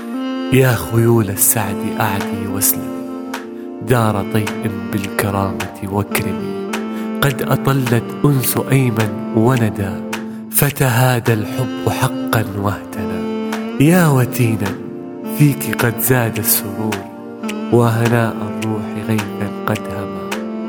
يا خيول السعد أعدي واسلمي، دار طيء بالكرامة واكرمي. قد أطلت أنس أيمن وندى، فتهادى الحب حقا واهتنى. يا وتينا فيك قد زاد السرور، وهناء الروح غيثا قد هما.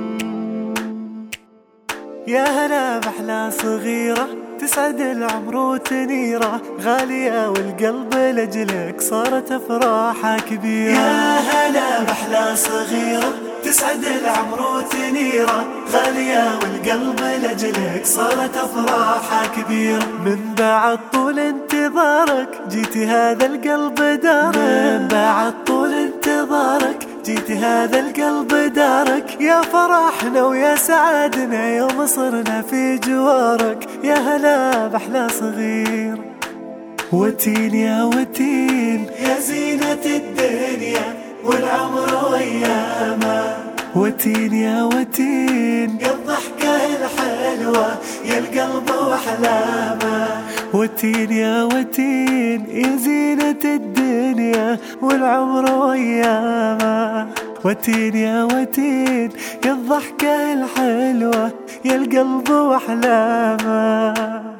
يا هلا بأحلى صغيرة تسعد العمر وتنيره، غالية والقلب لأجلك صارت أفراحها كبيرة. يا هلا بأحلى صغيرة تسعد العمر وتنيره، غالية والقلب لأجلك صارت أفراحها كبيرة. من بعد طول انتظارك جيتي هذا القلب دارك، من بعد طول انتظارك جيتي هذا القلب دارك. يا فرحنا ويا سعادنا يوم صرنا في جوارك. يا هلا بأحلى صغير وتين يا وتين، يا زينة الدنيا والعمر وياما. وتين يا وتين، يا الضحكة الحلوة يا القلب وأحلامه. وتين يا وتين، يا زينة الدنيا والعمر وياما. وتين يا وتين، يا الضحكة الحلوة يا القلب وأحلامه.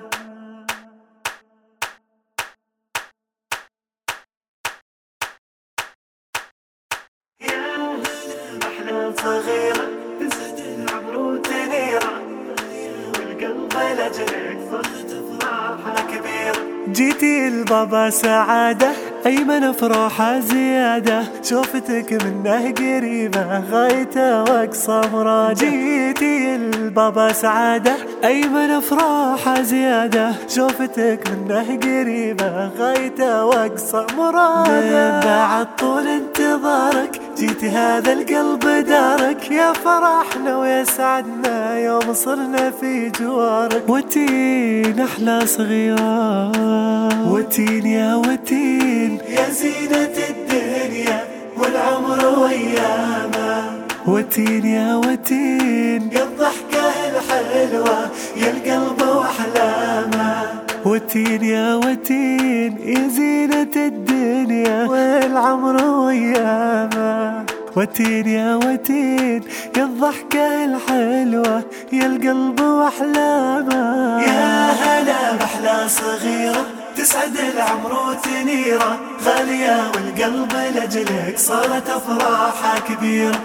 صغيرة تسعد العمر وتنيره، والقلب لأجلك صارت أفراحها كبيرة. جيتي البابا سعادة أيمن أفراحها زيادة، شوفتك منه قريبة غايته وأقصى مرادة. جيتي البابا سعادة أيمن أفراحها زيادة، شوفتك منه قريبة غايته وأقصى مرادة. بعد طول انتظارك جيتي هذا القلب دارك. يا فرحنا ويا سعدنا يوم صرنا في جوارك. وتين أحلى صغيرة وتين يا وتين، يا زينة الدنيا والعمر وياما. وتين يا وتين، يا الضحكة الحلوة يا القلب وأحلامه. وتين يا وتين، يا زينة الدنيا والعمر وياما. وتين يا وتين، يا الضحكة الحلوة يا القلب وأحلامه. يا هلا بأحلى صغيرة تسعد العمر وتنيره، غالية والقلب لأجلك صارت أفراحها كبيرة.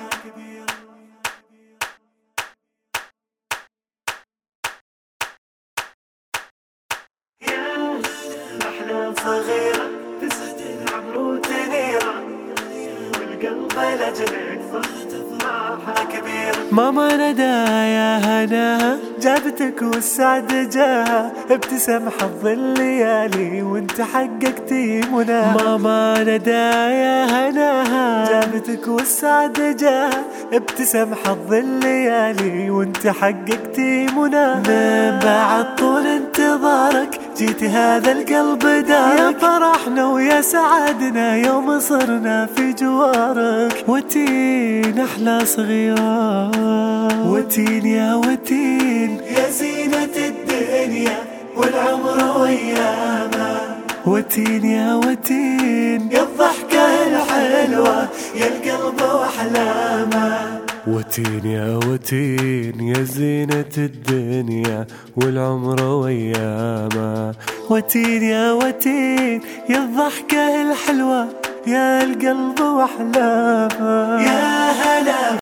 يا أحلى صغيرة تسعد العمر وتنيره، والقلب لأجلك صارت أفراحها كبيرة. ماما ندى يا هناها جابتك والسعد جاها، ابتسم حظ الليالي وانت حققتي مناها. ماما ندى يا هناها جابتك والسعد جاها، ابتسم حظ الليالي وانت حققتي مناها. من بعد طول انتظارك جيتي هذا القلب دارك. يا فرحنا ويا سعادنا يوم صرنا في جوارك. وتين أحلى صغيرة وتين يا وتين، يا زينة الدنيا والعمر وياما. وتين يا وتين، يا الضحكة الحلوة يا القلب وأحلامه. وتين يا وتين، يا زينة الدنيا والعمر وياما. وتين يا وتين، يا الضحكة الحلوة يا القلب وأحلامه.